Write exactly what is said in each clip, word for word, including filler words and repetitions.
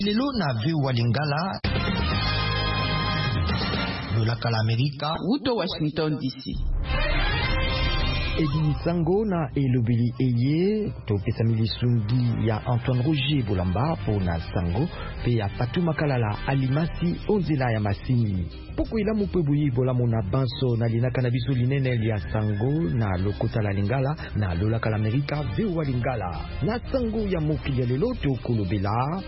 Lelo na ve walingala lolaka la Amerika Uto Washington D C. Edi Sango na elobeli eye to pesa milisungi ya Antoine Roger Bolamba pona Sango pe ya Fatou Makalala alimasi onzela ya masini poko ila mupwebuyi bola mona banso na linaka na biso linene ya Sango na lokota la lingala na lolaka la Amerika ve wa lingala na Sango ya mokili ya lelo to kolobela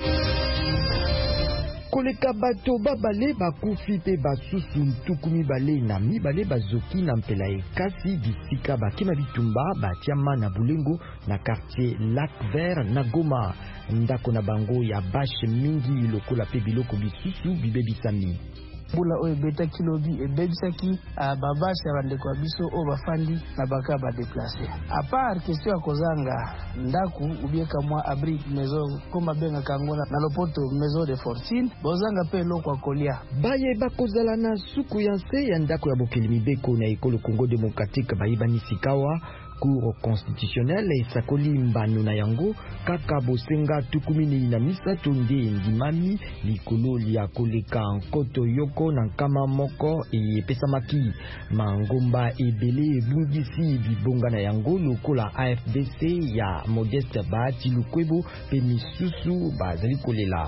koleka bato babale bakufi pe basusu ntuku mibale na mibale bazoki na mpela ekasi bisika bakema bitumba batiama na bulengo na quartier Lac Vert na Goma ndako na bango ya bashe mingi lokola pe biloko bisusu bibebisami bula oyo beta kilobi ebebisaki babasi ya bandeko ya biso oyo bafandi na baka badeplace a part question ya kozanga ndaku ubieka mwa abri maison koma bengaka yango na lopoto maison de fortune bozanga pe eloko ya kolia baye bakozala na suku ya nse ya ndako ya bokeli mibeko na ekolo Congo Démocratique bayibanisi kawa Cour constitutionnelle esakoli mbano na yango kaka bosenga tukumini na misato nde ndimami likolo lia koleka nkoto yoko na nkama moko epesamaki mangomba ebele ebungisi bibonga na yango lokola A F D C ya Modeste Bahati Lukwebo pe misusu bazali kolela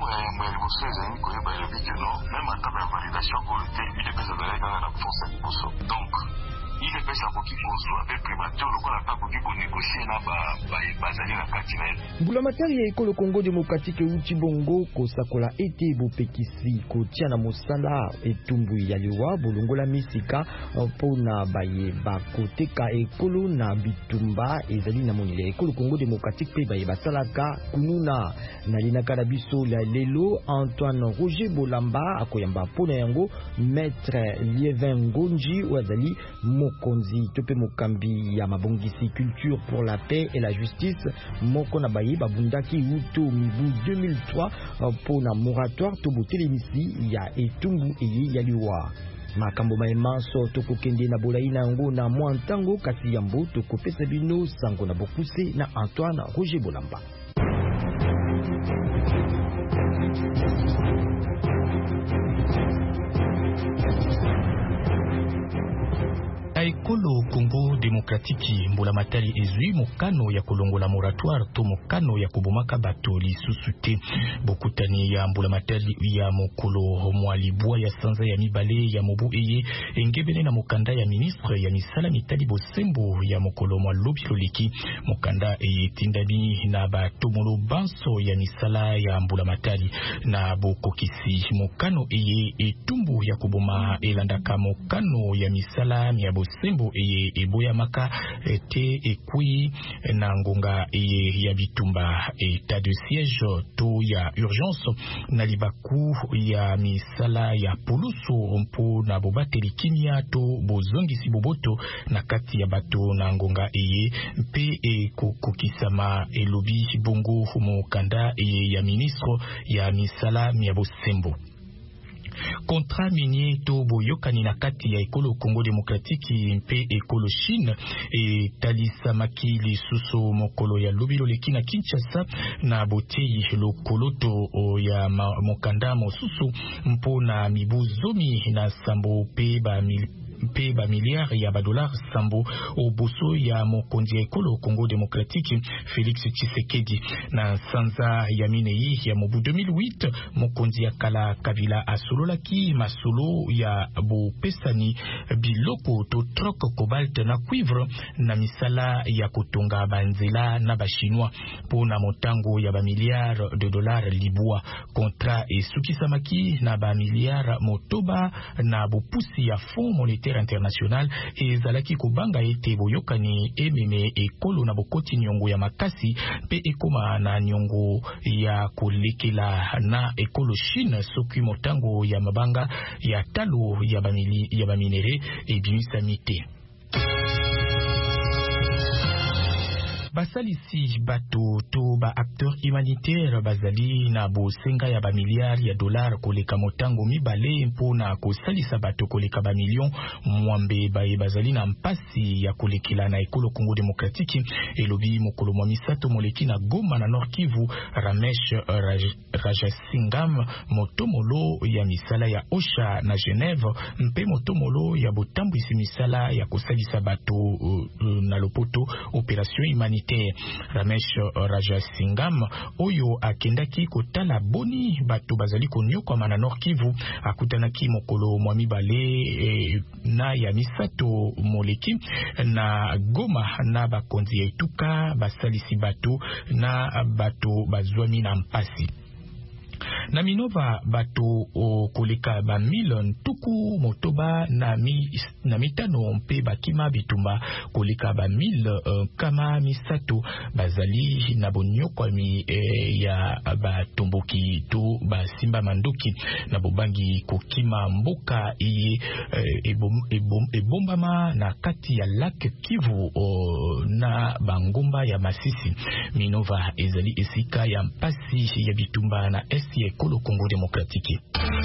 il est pesa koki kozwa pe primature lokola ta koki konégocier na bazali na kati na ye mbulamatari ya ekolo Congo Démocratique uti bongo kosakola ete bopekisi kotia na mosala etumbu ya liwa bolongola misika mpona baye bakoteka ekolo na bitumba ezali na monile ya ekolo Congo Démocratique pe baye basalaka kununa na linaka na biso la lelo Antoine Roger Bolamba akoyamba mpona yango Maître Lievin Ngonji wazali mokonzi tope mokambi ya mabongisi culture pour la paix et la justice moko na baye babundaki uto mibu deux mille trois pona moratoire to botelemisi ya etumbu eye ya liwa makambo maemanso tokokende na bolaina yango na mwa ntango kasi yambo tokopesa bino sango na bokuse na Antoine Roger Bolamba. Ekolo Congo Démocratique mbula matali ezui mokano ya kolongola moratoire to mokano ya kubomaka bato lisusu te bokutani ya mbula matali ya mokolo mwalibwa ya sanza ya mibale ya mobu eye engebene na mokanda ya ministre ya misala mitali bosembo ya mokolo mwalobi loliki mokanda eye tindami na bato molo banso ya misala ya mbula matali na bokokisi mokano eye etumbu ya kuboma elandaka mokano ya misala ya bosembo eye eboya maka ete ekui na ngonga eye ya bitumba état de siège to ya urgence na libaku ya misala ya poluso mpo na bobateli kimia to bozongisi boboto na kati ya bato na ngonga eye mpe ekokokisama elobi bongo mokanda eye ya ministre ya misala ya bosembo. Contrat minier to boyokani na kati ya ekolo Congo Démocratique mpe ekolo Chine e talisa makili suso mokolo ya lobilo lekina Kinshasa na botei lokoloto ya mokanda mosusu mpo na mibuzomi na sambo pe ba mil pe ba miliari ya badolar sambo oboso ya mokonzi ya ekolo Congo Démocratique Félix Tshisekedi na sanza ya minei ya mobu deux mille huit mokonzi ya kala Kabila asololaki masolo ya bo pesani biloko to troc cobalt na cuivre na misala ya kotonga banzela na bachinois po na motango ya ba miliard de dollars libwa contrat esukisamaki na ba miliard motoba na bopusi ya Fonds monétaire international ezalaki kobanga ete boyokani ememe ekolo na bokoti nyongo ya makasi pe ekoma na nyongo ya kolekela na ekolo Chine soki motango ya mabanga ya talo ya bamili ya baminere ebimisami te. basalisi bato to ba acteur humanitaire bazali na bosenga ya ba miliari ya dollar koleka motango mibale mpona kosalisa bato koleka ba million mwambe baye bazali na mpasi ya kolekela na ekolo Congo Démocratique elobi mokolo mwa misato moleki na Goma na Nord Kivu. Ramesh Raj, Rajasingam motomolo ya misala ya Osha na Genève mpe motomolo ya botambwisi misala ya kosalisa bato uh, uh, na lopoto opération humanitaire. Ramesh Rajasingam oyo akendaki kotala boni bato bazali konyoka na Nord Kivu akutanaki mokolo mwa mibale eh, na ya misato moleki na Goma na bakonzi ya etuka basalisi bato na bato bazwami na mpasi. Na Minova bato o koleka ba million tuku motoba na mi na mitano mpe bakima bitumba koleka ba mille uh, kama misato bazali na bonyoko mi eh, ya ba tomboki to ba simba mandoki na bobangi kokima mboka iye eh, ebom, ebom, ebombama na kati ya Lac Kivu uh, na bangomba ya Masisi. Minova ezali esika ya mpasi ya bitumba na esi ekolo Congo Démocratique.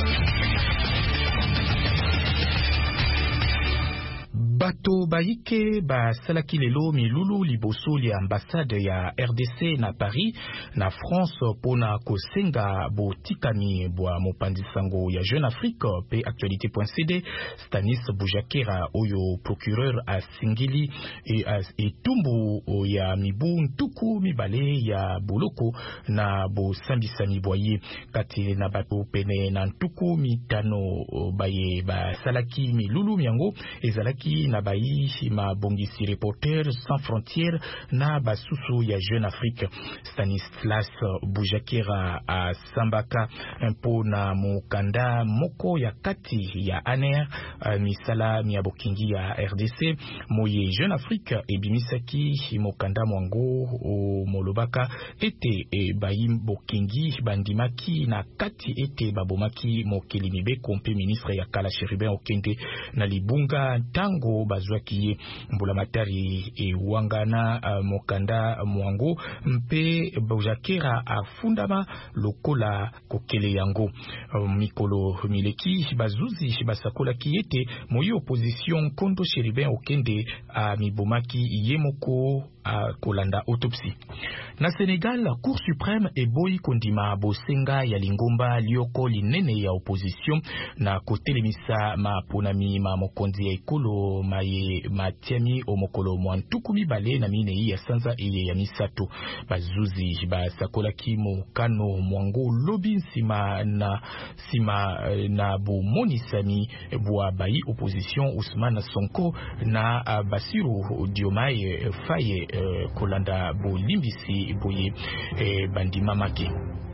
Bato baike ba salaki lelo milulu liboso li ambassade ya R D C na Paris na France pona kosenga botikami bwa mopandi sango ya Jeune Afrique pe actualité.cd. Stanis Bujakera oyo procureur a singili e, e tumbu ya mibu ntuku mibale ya boloko na bo sambisa miboye kati na bato pene na ntuku mitano baye ba salaki milulu miango ezalaki na bayi ma bongisi Reporters sans frontières na basusu ya Jeune Afrique. Stanislas Bujakera a sambaka mpo na mukanda moko ya kati ya Aner uh, misala miya bokingi ya R D C moye Jeune Afrique ebimisaki mukanda mwango o molobaka ete e, bayi bokingi bandimaki na kati ete babomaki mokeli mibeko mpe ministre ya kala Chérubin Okende na libunga tango bazwaki ye mbula matari e wangana uh, mokanda mwango mpe Bujakera afundama lokola kokele yango uh, mikolo mileki bazuzi basakola kiete moyo opposition kondo Chérubin Okende a uh, mibomaki yemoko a kolanda autopsie. Na Sénégal, la Cour suprême eboyi kondima bosenga ya lingomba lioko linene ya opposition na kotelemisa ma ponami ma mokonzi ya ekolo maye matiami o mokolo mwantuku mibale na mine ya sanza eye ya misato. Bazuzi basakolaki mokano mwango lobi nsima na sima na bomonisami bwa bayi opposition Ousmane Sonko na Bassirou Diomaye Faye Uh, kolanda bo limbisi boye eh, bandima make.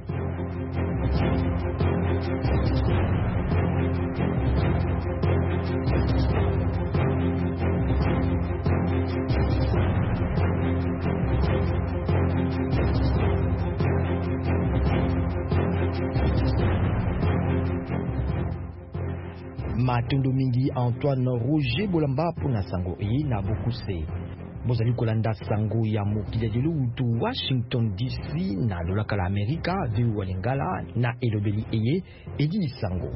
Matondo mingi Antoine Roger Bolamba pona sango e na bokuse. Bozali kolanda sango ya mokili de lutu Washington D C na lolaka la Amerika viu walingala na elobeli eye edi sango.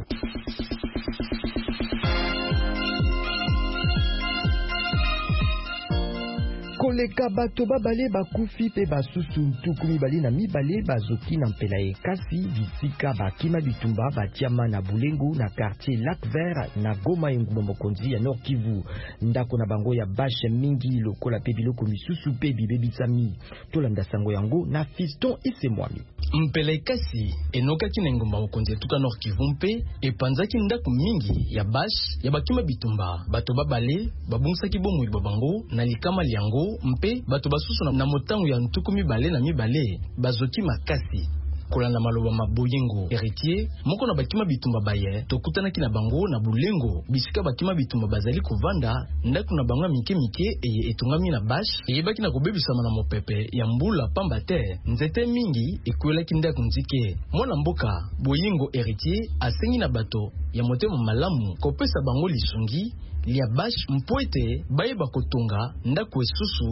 Koleka bato babale bakufi pe basusu ntuku mibale na mibale bazoki na mpela ekasi bisika bakima bitumba batiama na Bulengo na quartier Lac Vert na Goma engumba mokonzi ya Nord Kivu. Ndako na bango ya bashe mingi lokola pe biloko misusu pe bibebisami. Tolanda sango yango na Fiston Isemwami. Mpela ekasi enokaki na engumba mokonzi etuka Nord Kivu mpe epanzaki ndako mingi ya bashe ya bakima bitumba. Bato babale babungsaki bomoi babango na likama liango mpe bato basusu na, na motango ya ntuku mibale na mibale bazoki makasi. Kolanda maloba maboyengo héritier moko na bakima bitumba baye tokutanaki na bango na Bulengo bisika bakima bitumba bazali kovanda ndako na bango mike mike eye etungami na bash eyebaki na kobebisama na mopepe ya mbula pamba te nzete mingi ekwelaki ndako nzike. Mwana mboka Boyengo héritier asengi na bato ya motema malamu kopesa bango lisungi lia bash mpoete baye bakotonga ndako esusu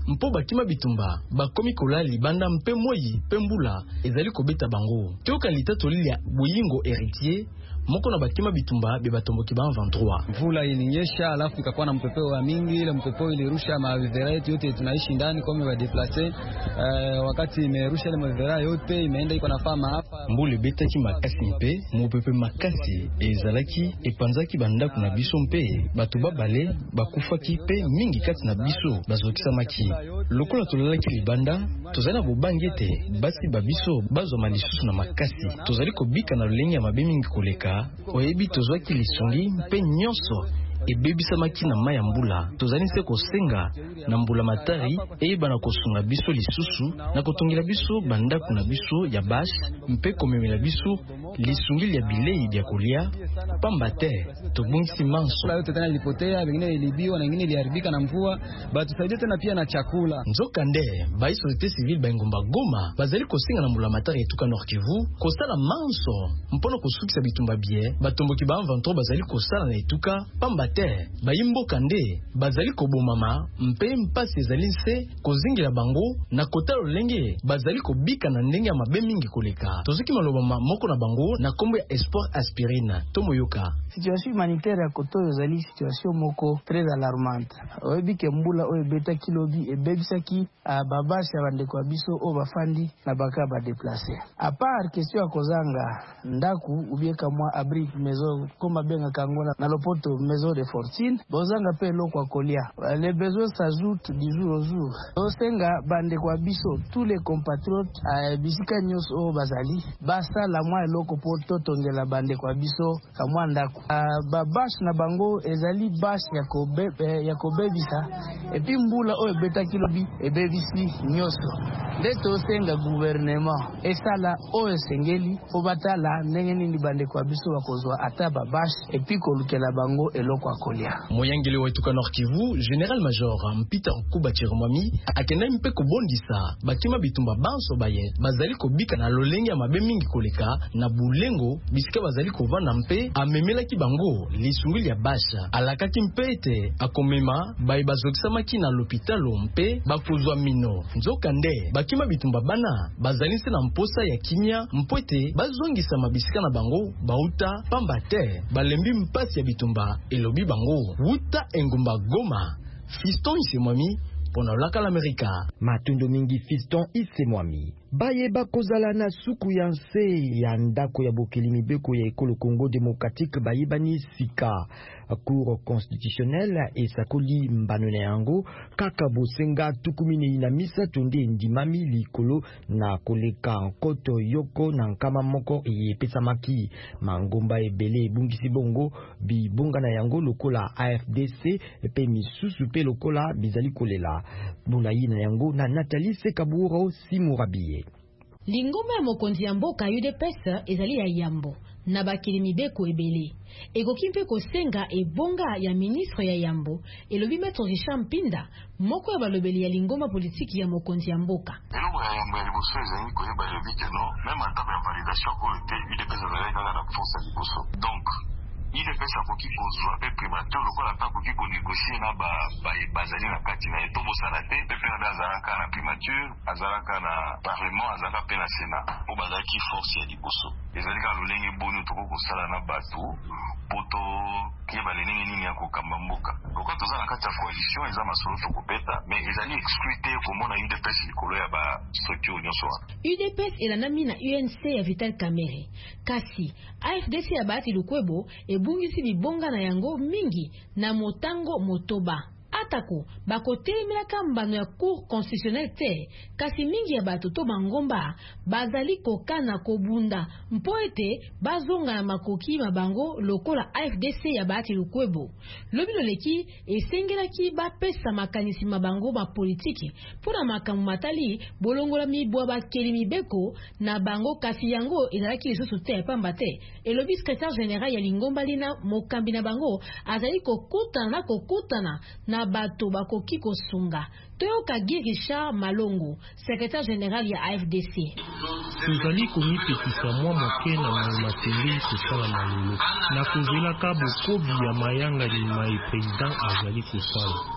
mpo bakima bitumba bakomi kola libanda mpe moyi mpe mbula ezali kobeta bango. Toyoka litatoli ya Buyingo Héritier moko na bakima bitumba be batomboki ba vingt-trois. Mvula ilinyesha alafu ikakuwa na mpepeo wa mingi, ile mpepeo ilirusha mavera yetu yote tunaishi ndani kwa mwa deplacer. Uh, wakati imerusha ile mavera yote imeenda iko nafaa maafa. Mbule betaki makasi mpe mopepe makasi ezalaki epanzaki banda kuna biso mpe bato babale bakufaki pe mingi kati na biso bazokisa maki. Lokola tolalaki libanda tozali na bobangete basi babiso bazo malisusu na makasi. Tozali kobika na lolenge ya mabe mingi koleka. Oyebi tozwaki lisongi mpe nyonso ebebisamaki na mai ya mbula. Tozali se kosenga na mbula matari eyeba na kosunga biso lisusu na kotongela biso bandako na biso ya bash mpe komemela biso lisungili ya bilei bya kolia pamba te tobungisi manso. Yote tena ilipotea, wengine ilibiwa na wengine iliharibika na mvua. Batusaidie tena pia na chakula. Nzokande ba société civile ba Ngomba Goma bazali kosenga na mbula matari etuka Nord Kivu kosala manso mpono kosukisa bitumba bie batomboki ba vingt-trois bazali kosala na etuka pamba te bayimboka nde bazali kobomama mpe mpasi ezali nse kozingila bango na kota lolenge bazali kobika na ndenge ya mabe mingi koleka. Tozoki malobama moko na bango na kombo ya Espoir Aspirine tomoyoka. Situation humanitaire ya koto ezali situation moko très alarmante. Oyebike mbula oyo beta kilobi ebebisaki babasha bandeko biso o bafandi na baka ba déplacer. À part question ya kozanga ndaku ubieka mwa abri maison koma benga kangona na lopoto maison de fortune bozanga pe lokwa kolia. Les besoins s'ajoutent du jour au jour. Osenga bandeko biso tous les compatriotes a bisika nyos o bazali basa la mwa eloko po totongela bandeko biso kamwa ndaku. Babash na bango ezali bash ya kobe ya kobebisa epi mbula oyo beta kilobi ebebisi nyoso. Ndeto senga gouvernement esala oyo sengeli obatala ndenge nini bandeko biso bakozwa ata babash epi kolukela bango eloko akolia. Moyangeli wetu ka Nord Kivu General Major Mpita Kuba Chiromami akenda mpe kobondisa bakima bitumba banso baye bazali kobika na lolenge ya mabe mingi koleka na bulengo bisika bazali kovana mpe amemelaki bango lisunguli ya basha alakaki mpete akomema baye bazokisa maki na l'hôpitalo mpe bakozwa mino. Nzokande bakima bitumba bana bazali se na mposa ya kimia mpwete bazongisa mabisika na bango bauta pamba te balembi mpasi ya bitumba elobi bango wuta Engomba Goma. Fiston Isemwami pona laka l'Amerika. Matundo mingi Fiston Isemwami baye bakozala na suku ya nse ya ndako ya bokeli mibeko ya ekolo Congo démocratique bayebani sika Cour constitutionnelle esakoli mbano na yango kaka bosenga tukumine na misa tonde ndimami likolo na koleka nkoto yoko na nkama moko epesamaki mangomba ebele ebungisi bongo bibonga na yango lokola A F D C pe misusu pe lokola bizali kolela bulayi na yango na Nathalie Sekaburo Simurabiye. Lingomba ya mokonzi ya mboka U D P S ezali ya yambo na bakili mibeko ebele. Ekoki mpe kosenga ebonga ya ministre ya yambo elobi Maître Richard Mpinda moko ya balobeli ya lingomba politiki ya mokonzi ya mboka. Eloko ya yambo ya liboso ezali koyeba elobi ke non, même en temps ya validation oyo te U D P S ezali kaka na force ya liboso. Donc U D P S akoki kozwa pe primateur lokola mpe akoki konegocie na bazali na kati na ye tobosana te mpe mpe na azalaka na primature azalaka na parlement azalaka mpe na sénat po bazalaki force ya liboso. Ezali kaka lolenge boni tokoki kosala na bato po toyeba lelenge nini ya kokamba mboka. Lokola toza na kati ya coalition eza masolo tokobeta mais ezali exclu te komona U D P S likolo ya bastructure nyonso wana. U D P S elandami na U N C ya Vital Kamerhe kasi A F D C ya Bahati Lukwebo ebungisi bibonga na yango mingi na motango motoba. Atako bakotemelaka mbano ya Cour constitutionnelle te kasi mingi ya bato to bangomba bazali kokana kobunda mpo ete bazonga na makoki mabango lokola A F D C ya Bahati Lukwebo. Lobi loleki esengelaki bapesa makanisi mabango ma politiki mpona makambo matali bolongola mibwa bakeli mibeko na bango kasi yango ezalaki lisusu te pamba te elobi secrétaire général ya lingomba lina mokambi na bango azali kokutana na kokutana na bato bakoki kosunga. Toyoka Guy Richard Malongo, secrétaire général ya A F D C. Tozali komipekisa mwa moke na mamateli kosala malolo na kozelaka bokobi ya mayanga lima e président azali kosala.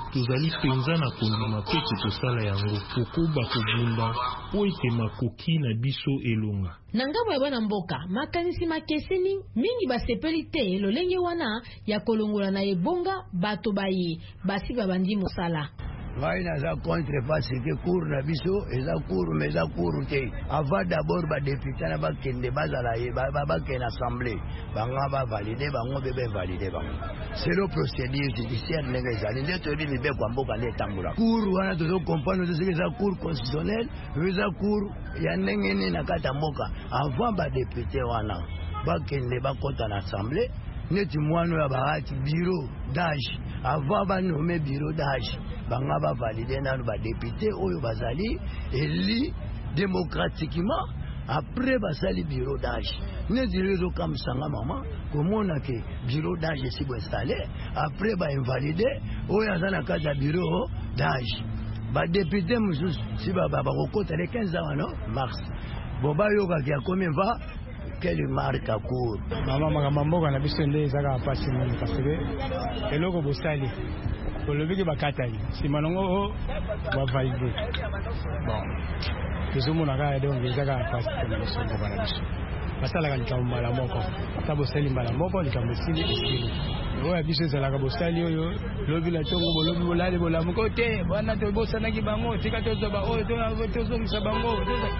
tozali penza na kondima pete tosala yango kokuba kobunda po ete makoki na biso elonga. Na ngambo ya bana mboka makanisi makeseni mingi basepeli te lolenge wana ya kolongola na ebonga bato baye basi babandi mosala. Ngai naza contre parce que cour na biso eza cour mais eza cour te. Avant d'abord ba député na ba kende bazala ye ba ba ken assemblée banga ba valider bango bebe valider bango. C'est le procédure judiciaire ndenge ezali nde to dimi be kwa mboka nde tambula. Cour wana tozo comprendre que c'est eza cour constitutionnelle, eza cour ya ndenge ni na kata mboka. Avant ba député wana ba kende ba kota na assemblée neti mwano ya bahati bureau d'âge avant ba nommer bureau d'âge banga ba valider na ba député oyo bazali élu démocratiquement après basali bureau d'âge neti rezo comme sanga mama komona ke bureau d'âge si bo installé après ba invalider oyo azana kaza bureau d'âge ba député mususu si ba ba kokota le quinze ans non mars bo ba yoka kia combien va quelle marque à court mama makambo mboka na biso nde ezaka pasi mingi parce que eloko bosali olobiki bakatali nsima nango bavalide bon tozomona kaka donc ezaka pasi na biso mboka na biso basalaka likambo mbala moko ata bosali mbala moko likambo esili esili oyo ya biso ezalaka bosali oyo lobi na ntongo bolobi bolali bolamuka te wana tobosanaki bango tika tozoba oyo tozongisa bango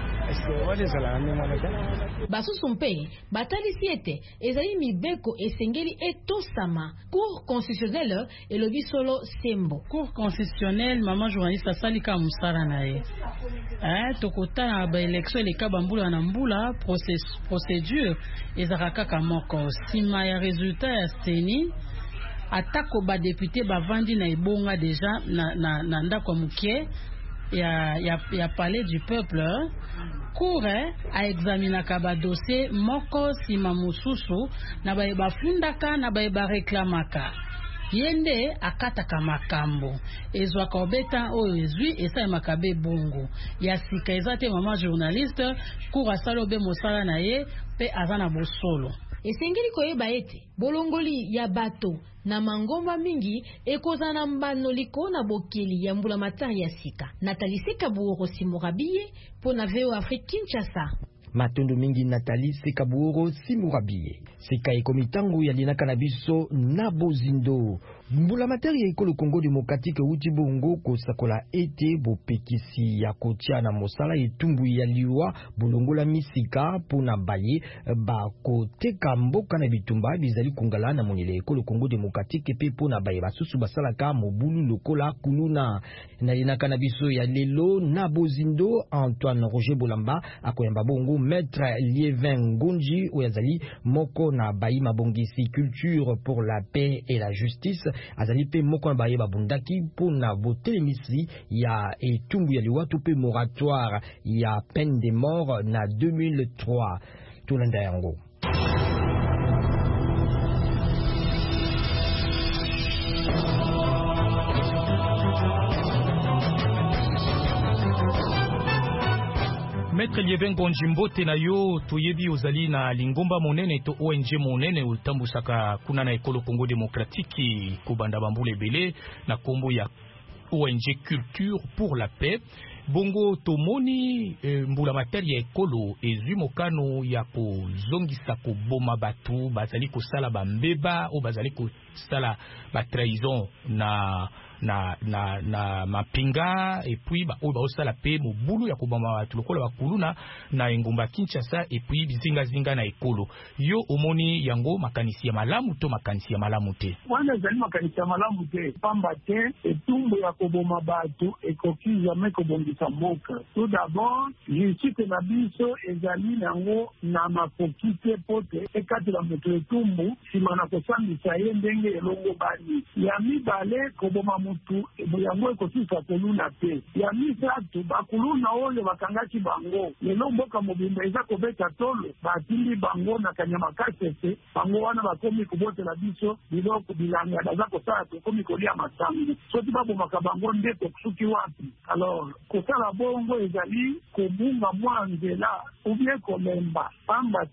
basusu mpe batalisi ete ezali mibeko esengeli etosama. Cour constitutionnelle elobi solo sembo. Cour constitutionnelle mama journaliste asali ka musala na ye eh tokotana ba election eleka bambula na mbula procédure ezaka kaka moko sima ya resultat ya seni atako ba député bavandi na ebonga déjà na na, na ndako mukie ya ya ya palais du peuple. Cour a examiné kaba dossier moko sima mususu na baye bafundaka na baye bareklamaka yende akataka makambo ezwaka obeta oyo ezwi esa makabe bongo ya sika ezate mama journaliste Cour asalo be mosala na ye pe azana bosolo esengeli koyeba ete bolongoli ya bato na mangomba mingi ekozana mbano liko na bokeli ya mbula matari ya sika. Nathalie Sekabuoro Simurabiye po na V O Afrique Kinshasa. Matondo mingi Nathalie Sekabuoro Simurabiye. Sika ekomitangu ya linaka na biso na bozindo. Mbula matari ya ekolo Congo Démocratique uti bongo kosakola ete bopekisi ya kotia na mosala etumbu ya liwa bolongola misika pona baye bakoteka mboka na bitumba bizali kungala na monele ekolo Congo Démocratique pe pona baye basusu basalaka mobulu lokola kuluna na linaka na biso ya lelo na bozindo. Antoine Roger Bolamba akoyamba bongo Maître Lievin Ngonji oyazali moko na bayi mabongisi culture pour la paix et la justice azali pe moko na baye babundaki pona botelemisi ya etumbu ya liwatu pe moratoire ya peine de mort na deux mille trois. Tulanda yango Maître Lievin Ngonjimbo tenayo toyebi ozali na lingomba monene to O N G monene utambusaka kuna na ekolo Congo Démocratique kubanda bambule bele na kombo ya O N G Culture pour la Paix. Bongo tomoni e, mbula materi ya ekolo ezwi mokano ya kozongisa koboma batu bazali kosala bambeba o bazali kosala ba trahison na na na na mapinga et puis ba o ba osala pe mobulu ya koboma batu lokola bakuluna na engumba Kinshasa et puis bizinga zinga na ekolo yo omoni yango makanisi ya malamu to makanisi ya malamu te wana zali makanisi ya malamu te pamba te etumbu ya koboma batu ekoki jamais kobongisa mboka. Tout d'abord justice na biso ezali nango na makoki te pote ekati la moto etumbu sima na kosambisa ye ndenge elongo bani ya mibale koboma mutu yango ekosisa koluna te ya misatu bakuluna oyo bakangaki bango lelo mboka mobimba eza kobeta tolo batindi bango na kanyama kasese bango wana bakomi kubotela biso biloko bilanga baza kosala tokomi kolia masango soki babomaka bango nde tokusuki wapi. Alors kosala bongo ezali kobunga mwa nzela ubie kolemba pamba te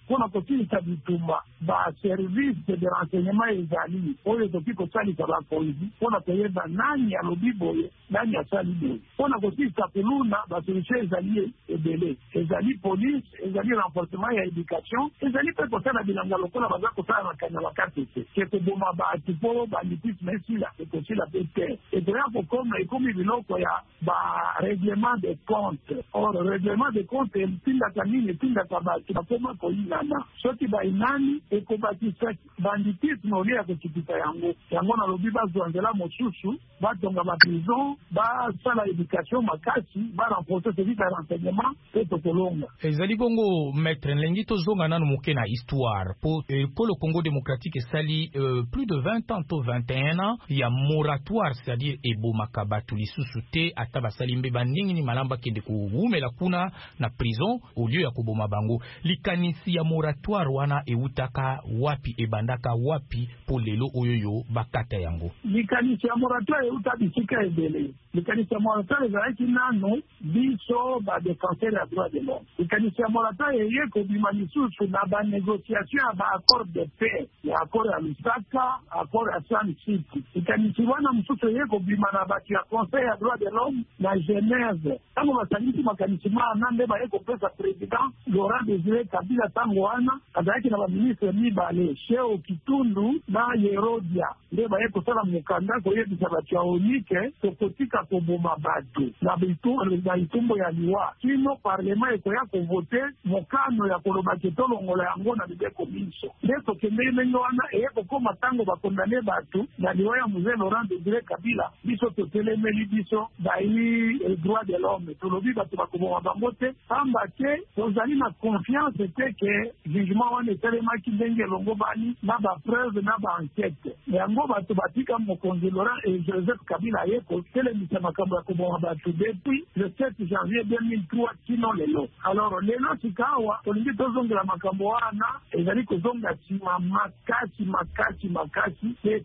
mpona kosilisa bitumba baservice de renseignement ezali oyo ekoki kosalisa bakonzi mpona koyeba nani alobi boye nani asali boye mpona kosilisa kuluna basolution ezali ebele ezali police ezali renforcement ya éducation ezali mpe kosala bilanga lokola baza kosala na kanya bakati te ke koboma bato mpo banditisme esila ekosila mpe te ekoya kokoma ekomi biloko ya barèglement de compte or règlement de compte etindaka nini etindaka bato bakoma koyinana soki bayinani ekobakisa banditisme olie ya kokitisa yango yango nalobi bazwa nzela mosusu batonga baprison basala éducation makasi barenforce service ya renseignement mpe tokolonga ezali bongo maître nlengi tozonga nanu moke na histoire po ekolo Congo démocratique esali euh, plus de vingt ans to vingt et un ans ya moratoire c'est-à-dire ebomaka bato lisusu te ata basali mbe bandingi ni malamba kende kuwumela kuna na prison au lieu ya koboma bango likanisi ya moratoire wana eutaka wapi ebandaka wapi po lelo oyoyo bakata yango likanisi ya moratoire euta bisika ebele likanisi ya moratoire ezalaki nano biso badefenseur ya droit de l'homme likanisi ya moratoire eye kobima lisusu na banégociation ya baaccord de paix ya accord ya lusaka accord ya Sun City likanisi wana mosusu eye kobima na bato ya conseil ya droit de l'homme na Genève ntango basangisi makanisi mana nde baye kopesa président Laurent Désiré Kabila ntango wana azalaki na baministre mibale Sheo Kitundu na Yerodia nde baye kosala mokanda koyebisa bato ya onike tokotika koboma bato na bitumbo ya liwa kino parlement ekoya kovote mokano ya kolobaki tolongola yango na mibeko miso nde tokende ndenge wana eye kokoma ntango bakondane bato na liwa ya mzee Laurent Désiré Kabila biso totelemeli biso bayi droit de l'homme tolobi bato bakoboma bango te pamba te tozali na confiance te ke jugement wana etelemaki ndenge elongo bani na bapreuve na baenquête yango bato batika mokonzi Laurent et Joseph Kabila ye kotelemisa makambo ya koboma bato depuis le sept janvier deux mille trois kino lelo alors lelo sikawa tolingi tozongela makambo wana ezali kozonga nsima makasi makasi makasi te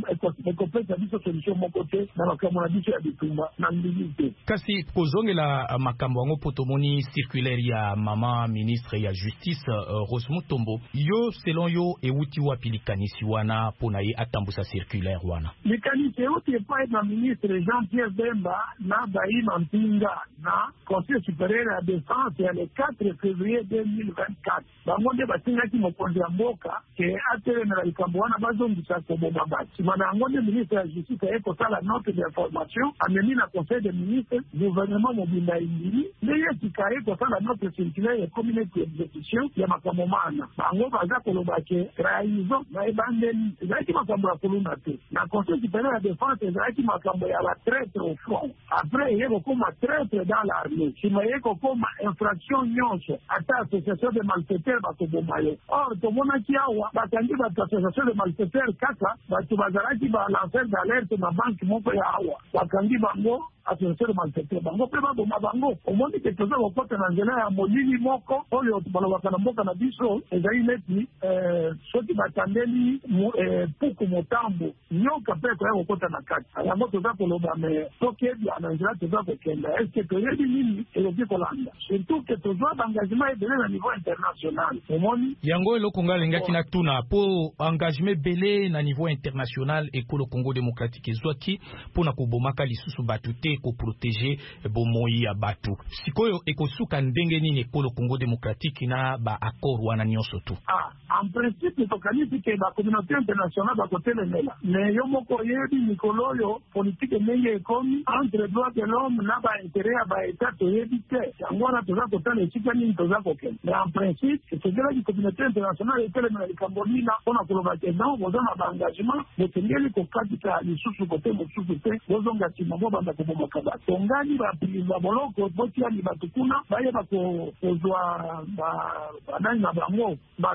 ekopesa biso solution moko te na makambo na biso ya bitumba na mbili te kasi kozongela makambo yango po tomoni circulaire ya mama ministre ya justice uh, Rose Mutombo yo selon yo euti wapi likanisi wana pona ye atambusa circulaire wana likanisi euti epai na ministre Jean-Pierre Bemba na Baima Mpinga na conseil supérieur ya défense ya le quatre février deux mille vingt-quatre bango nde batingaki mokonzi ya mboka ke atelemela likambo wana bazongisa koboma bato nsima na yango nde ministre ya justice aye kosala note d'information amemi na conseil des ministres gouvernement mobimba indimi nde ye sika aye kosala note circulaire ekomi neti exécution ya makambo mana bango baza koloba ke trahison na ebandeli ezalaki makambo ya koluna te na conseil supérieur ya défense ezalaki makambo ya batraître au front après eye kokoma traître dans l'armée nsima eye kokoma infraction nyonso ata association de malfaiteurs bakoboma yo or tomonaki awa bakangi bato association de malfaiteurs kaka bato bazalaki balancer d'alerte na banke moko ya awa bakangi bango association de malfaiteurs bango mpe baboma bango omoni ke toza kokota na nzela ya molili moko oyo balobaka na mboka na biso ezali neti soki batandeli puku motambo nyoka mpe ekoya kokota na kati yango toza koloba me soki ebia na nzela toza kokenda eske toyebi nini ekoki kolanda surtout ke tozwa baengagement ebele na niveau international omoni yango eloko nga alingaki na tuna po engagement ebele na niveau international ekolo Congo démocratique ezwaki mpona kobomaka lisusu bato te koprotege bomoi ya bato sikoyo ekosuka ndenge nini ekolo Congo démocratique na ba accord wana nyonso tu ah en principe tokanisi ke ba communauté internationale bakotelemela me yo moko yebi mikolo oyo politique ndenge ekomi entre droit de l'homme na ba intérêt ya ba état toyebi te yango wana toza kotala esika nini toza kokende mais en principe esegelaki communauté internationale etelemela likambo nina mpona koloba ke non boza na baengagement bokengeli kokatika lisusu kote mosusu te bozonga nsima bobanda kobomaka bato tongani bapiliza boloko botiani bato kuna bayeba kozwa banani na bango bano na bango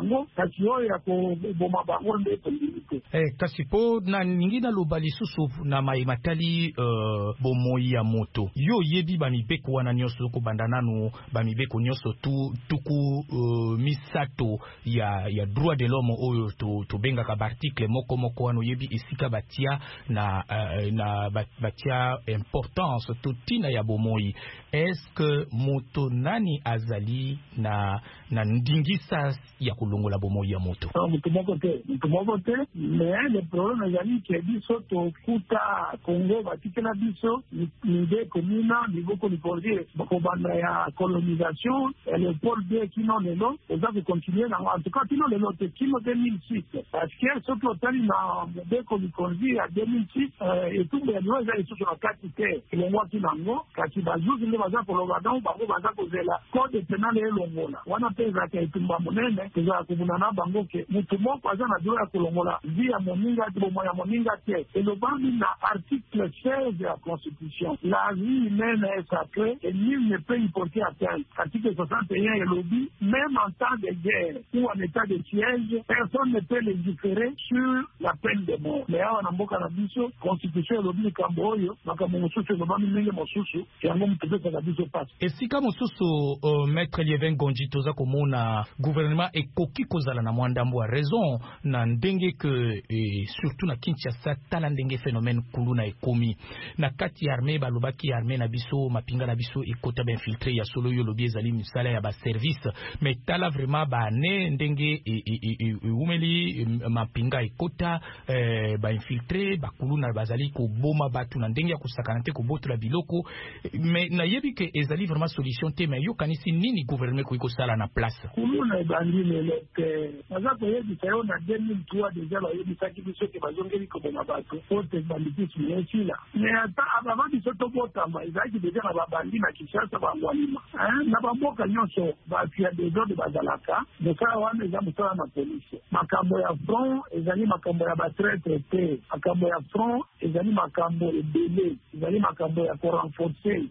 bango kasi oyo ya koboma bango nde tondimi te. Eh, kasi po na ningi naloba lisusu na mai matali uh, bomoi ya moto yo yebi bamibeko wana nyonso kobanda nanu bamibeko nyonso tu tuku uh, misato ya ya droit de l'homme oyo to to benga ka article moko moko wana yebi esika batia na uh, na batia importance to tina ya bomoi. Est-ce que moto nani azali na na ndingisa ya kulongola bomoi ya moto? No, mutu moko te mutu moko te mais le problème ezali ke biso tokuta Congo batikela biso nide komina niboko lipordier bakobanda ya colonisation le pôle de kino lelo oza kocontinue na en tout cas kino lelo te kino deux mille six parce que soki otali na mobeko lipordier ya deux mille six etumbu ya liwa eza lisusu na kati te elongwaki nango kasi bazuzi nde baza koloba donc bango baza kozela code penal elongola wana mpe ezalaka etumba monene ezala kobuna na bango ke mutu moko aza na droit ya kolongola vi ya moninga te bomoi ya moninga te elobami na article seize ya constitution la vie humaine est sacrée et nul ne peut y porter atteinte. Article soixante et un elobi même en temps de guerre ou en état de siège personne ne peut légiférer sur la peine de mort. Mais awa na mboka na biso constitution elobi likambo oyo makambo mosusu elobami ndenge mosusu yango mutu epesaka biso pasi. Esika mosusu uh, maître Lievin Gondji toza komona gouvernement ekoki kozala na mwandambo a raison na ndenge ke eh, surtout na Kinshasa tala ndenge phénomène kuluna ekomi na kati ya armée balobaki armée na biso mapinga na biso ekota ba infiltré ya solo yo lobi ezali misala ya ba service mais tala vraiment ba ne ndenge e, e, e, e, umeli mapinga ekota eh, ba infiltré ba kuluna bazali ko boma batu na ndenge ya kusakana te ko botola biloko mais na yebi ke ezali vraiment solution te mais yo kanisi nini gouvernement ko ikosala na place kuluna ebandi lelo te baza koyebisa yo na deux mille trois déjà bayebisaki biso ke bazongeli koboma bato ote banditisme esila mais ata ababa biso tobotama ezalaki deja na babandi na Kinshasa bangwalima na bamboka nyonso bato ya desordre bazalaka mosala wana eza mosala na polisi makambo ya front ezali makambo ya batraite te makambo ya front ezali makambo ebele ezali makambo ya korenforce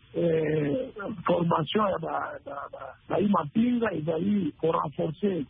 formation ya bayi mapinga ezali korenforce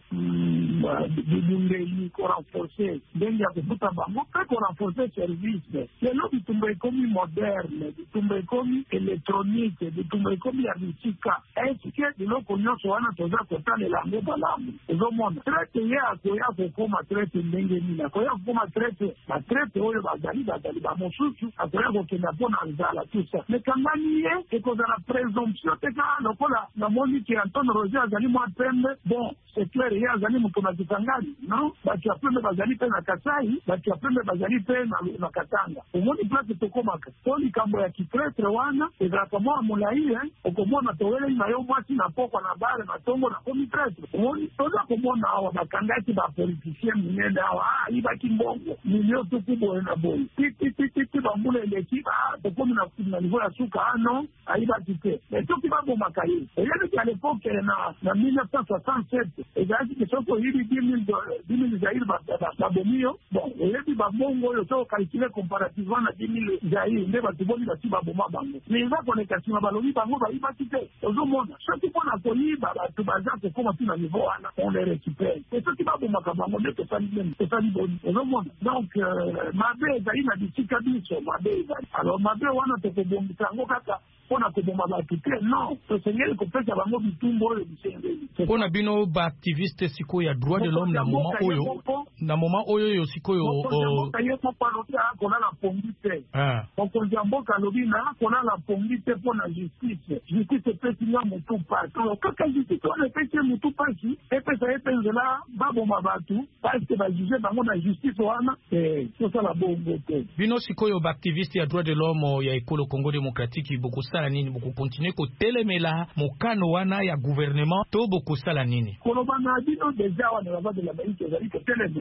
bibundeli korenforce ndenge ya kofuta bango mpe korenforce service lelo bitumba ekomi moderne bitumba ekomi électronique bitumba ekomi ya bisika eske biloko nyonso wana toza kotalela yango malamu ozomona traite ye akoya kokoma traite ndenge nini akoya kokoma traite batraite oyo bazali bazali bamosusu akoya kokenda mpo na nzala tusa mekangani ye ekozala présomption te kaka lokola namoni ke Antoine Roger azali mwa pembe bon c'est clair ye azali moto na Kisangani non bato ya pembe bazali mpe na Kasai bato ya pembe bazali mpe na Katanga omoni place tokomaka to likambo ya kipretre wana ezalaka mwa molai okomona towelei na yo mwasi na pokwa na bare na tongo na komi pretre omoni toza komona awa bakangaki bapoliticien minene awa ayibaki mbongo milio tuku boye na boye titititi bambula eleki tokomi na niveau ya suka ano ayibaki te mais soki babomaka ye eyebiki à l'époque na mille neuf cent soixante-sept ezalaki ke soki oyibi dix mille zaire babomi yo bon oyebi bambongo oyo so okalcule comparativement na dix mille zaire nde bato boni basi baboma bango mais eza koleka nsima balobi bango bayibaki te ozomona soki mpona koyiba bato baza kokoma mpi na niveau wana on les récupère e soki babomaka bango nde tosali boni ozomona donc mabe ezali na bisika biso mabe ezali alors mabe wana tokobongisa yango kaka mpona koboma bato te non tosengeli kopesa bango bitumba oyo bisengeli mpona bino baactiviste sikoyo ya droit de l'homme na moment oyo na moment oyo oyo sikoyo ye moko alobi akolala pongi te mokonzi ya mboka alobi na kolala pongi te mpona justice justice epesi nga motu pasi kaka justice wana epesi ye motu pasi epesa ye mpe nzela baboma bato parceke bajuge bango na justice wana tosala bongo te bino sikoyo baactiviste ya droit de l'homme ya ekolo Congo démocratique bokosala nini bokokontinue kotelemela mokano wana ya gouvernement to bokosala nini koloba na bino deja wana bavadela baiki ezali kotelemela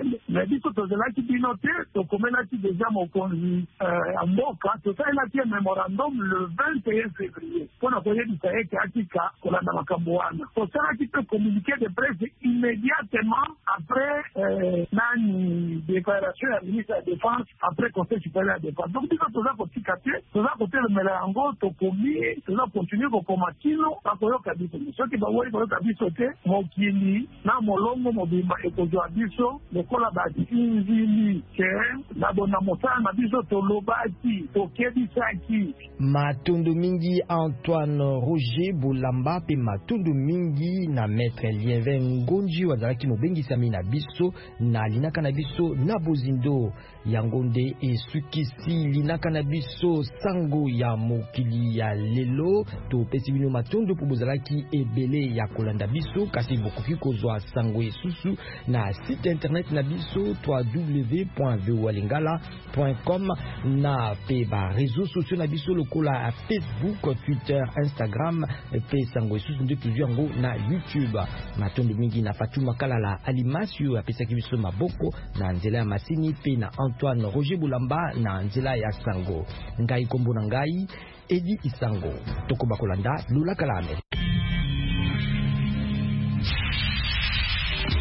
nationale mais biso tozelaki bino te tokomelaki deja mokonzi ya mboka tosalelaki mémorandum le vingt et un février mpona koyebisa ete atika kolanda makambo wana tosalaki mpe communiqué de presse immédiatement après euh, nani déclaration ya ministre ya défense après conseil supérieur ya défense donc biso toza kotika te toza kotelemela yango tokomi toza continue kokoma kino bakoyoka biso soki bawoyi koyoka biso te mokili na molongo mobimba ekozwa biso lokola batinzili ke na bona mosala na biso tolobaki tokebisaki matundu mingi Antoine Roger Bolamba pe matundu mingi na maître Lienvin Ngonji wazalaki mobengisami na biso na linaka na biso na bozindo yango nde esukisi linaka na biso sango ya mokili ya lelo topesi bino matundu po bozalaki ebele ya kolanda biso kasi bokoki kozwa sango esusu na site internet na biso w w w point voa lingala point com na pe ba réseaux sociaux na biso lokola Facebook, Twitter, Instagram pe sango esusu nde tuzwi yango na YouTube. Matundu mingi na Fatuma Kalala Alimasio apesaki biso maboko na nzela ya masini pe na Antoine Roger Bolamba na nzela ya sango. Ngai kombo na ngai Edi Isango. Toko bakolanda Lula Kalame.